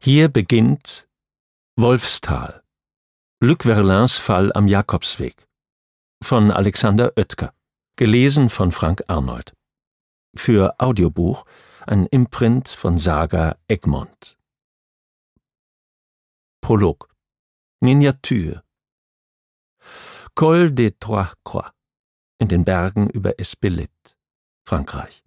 Hier beginnt Wolfstal, Luc Verlins Fall am Jakobsweg von Alexander Oetker, gelesen von Frank Arnold. Für Audiobuch ein Imprint von Saga Egmont. Prolog. Miniatur. Col des Trois Croix in den Bergen über Espelette, Frankreich.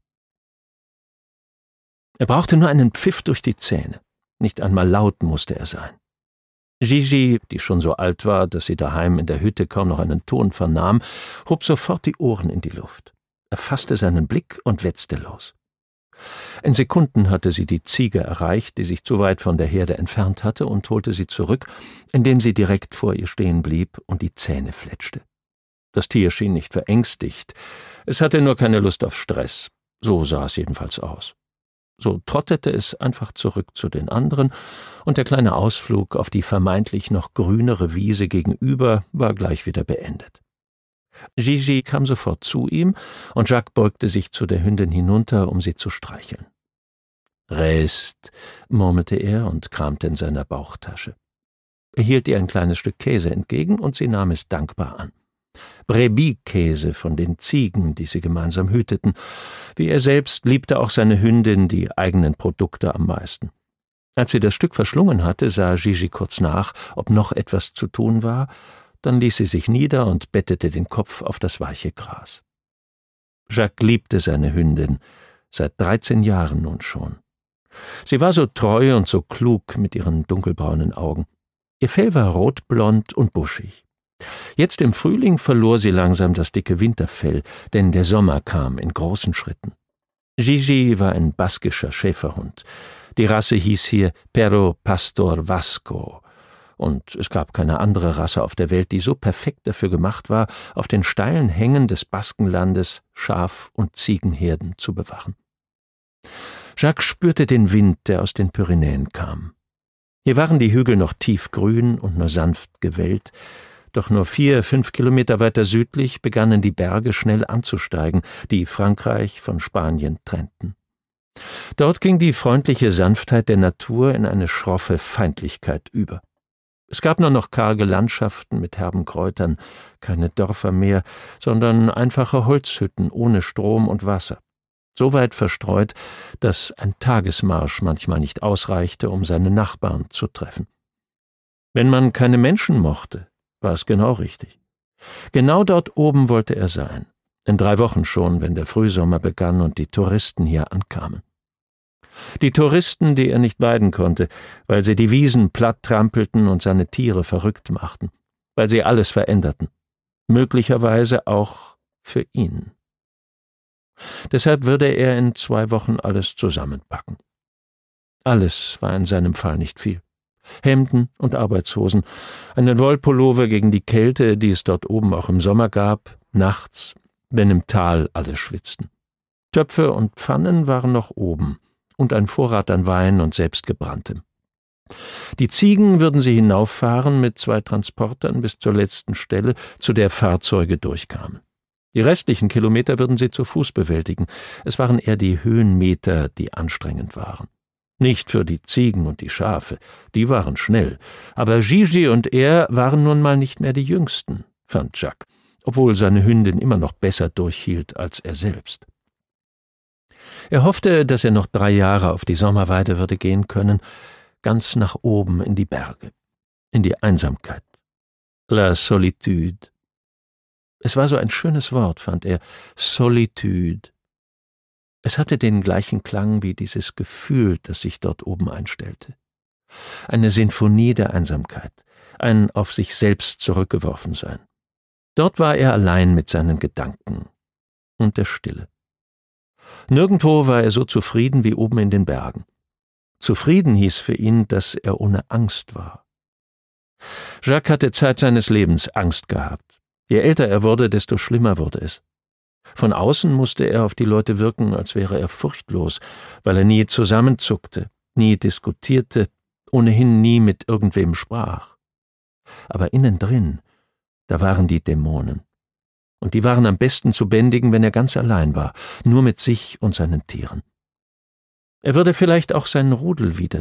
Er brauchte nur einen Pfiff durch die Zähne. Nicht einmal laut musste er sein. Gigi, die schon so alt war, dass sie daheim in der Hütte kaum noch einen Ton vernahm, hob sofort die Ohren in die Luft. Er fasste seinen Blick und wetzte los. In Sekunden hatte sie die Ziege erreicht, die sich zu weit von der Herde entfernt hatte, und holte sie zurück, indem sie direkt vor ihr stehen blieb und die Zähne fletschte. Das Tier schien nicht verängstigt. Es hatte nur keine Lust auf Stress. So sah es jedenfalls aus. So trottete es einfach zurück zu den anderen, und der kleine Ausflug auf die vermeintlich noch grünere Wiese gegenüber war gleich wieder beendet. Gigi kam sofort zu ihm, und Jacques beugte sich zu der Hündin hinunter, um sie zu streicheln. »Rest«, murmelte er und kramte in seiner Bauchtasche. Er hielt ihr ein kleines Stück Käse entgegen, und sie nahm es dankbar an. Brebis-Käse von den Ziegen, die sie gemeinsam hüteten. Wie er selbst liebte auch seine Hündin die eigenen Produkte am meisten. Als sie das Stück verschlungen hatte, sah Gigi kurz nach, ob noch etwas zu tun war. Dann ließ sie sich nieder und bettete den Kopf auf das weiche Gras. Jacques liebte seine Hündin, seit 13 Jahren nun schon. Sie war so treu und so klug mit ihren dunkelbraunen Augen. Ihr Fell war rotblond und buschig. Jetzt im Frühling verlor sie langsam das dicke Winterfell, denn der Sommer kam in großen Schritten. Gigi war ein baskischer Schäferhund. Die Rasse hieß hier Perro Pastor Vasco, und es gab keine andere Rasse auf der Welt, die so perfekt dafür gemacht war, auf den steilen Hängen des Baskenlandes Schaf- und Ziegenherden zu bewachen. Jacques spürte den Wind, der aus den Pyrenäen kam. Hier waren die Hügel noch tiefgrün und nur sanft gewellt, doch nur 4-5 Kilometer weiter südlich begannen die Berge schnell anzusteigen, die Frankreich von Spanien trennten. Dort ging die freundliche Sanftheit der Natur in eine schroffe Feindlichkeit über. Es gab nur noch karge Landschaften mit herben Kräutern, keine Dörfer mehr, sondern einfache Holzhütten ohne Strom und Wasser. So weit verstreut, dass ein Tagesmarsch manchmal nicht ausreichte, um seine Nachbarn zu treffen. Wenn man keine Menschen mochte, war es genau richtig. Genau dort oben wollte er sein. In 3 Wochen schon, wenn der Frühsommer begann und die Touristen hier ankamen. Die Touristen, die er nicht leiden konnte, weil sie die Wiesen platt trampelten und seine Tiere verrückt machten, weil sie alles veränderten. Möglicherweise auch für ihn. Deshalb würde er in 2 Wochen alles zusammenpacken. Alles war in seinem Fall nicht viel. Hemden und Arbeitshosen, einen Wollpullover gegen die Kälte, die es dort oben auch im Sommer gab, nachts, wenn im Tal alle schwitzten. Töpfe und Pfannen waren noch oben und ein Vorrat an Wein und selbstgebranntem. Die Ziegen würden sie hinauffahren mit 2 Transportern bis zur letzten Stelle, zu der Fahrzeuge durchkamen. Die restlichen Kilometer würden sie zu Fuß bewältigen. Es waren eher die Höhenmeter, die anstrengend waren. Nicht für die Ziegen und die Schafe, die waren schnell, aber Gigi und er waren nun mal nicht mehr die Jüngsten, fand Jacques, obwohl seine Hündin immer noch besser durchhielt als er selbst. Er hoffte, dass er noch 3 Jahre auf die Sommerweide würde gehen können, ganz nach oben in die Berge, in die Einsamkeit. La solitude. Es war so ein schönes Wort, fand er, Solitude. Es hatte den gleichen Klang wie dieses Gefühl, das sich dort oben einstellte. Eine Sinfonie der Einsamkeit, ein auf sich selbst zurückgeworfen sein. Dort war er allein mit seinen Gedanken und der Stille. Nirgendwo war er so zufrieden wie oben in den Bergen. Zufrieden hieß für ihn, dass er ohne Angst war. Jacques hatte Zeit seines Lebens Angst gehabt. Je älter er wurde, desto schlimmer wurde es. Von außen musste er auf die Leute wirken, als wäre er furchtlos, weil er nie zusammenzuckte, nie diskutierte, ohnehin nie mit irgendwem sprach. Aber innen drin, da waren die Dämonen. Und die waren am besten zu bändigen, wenn er ganz allein war, nur mit sich und seinen Tieren. Er würde vielleicht auch sein Rudel wieder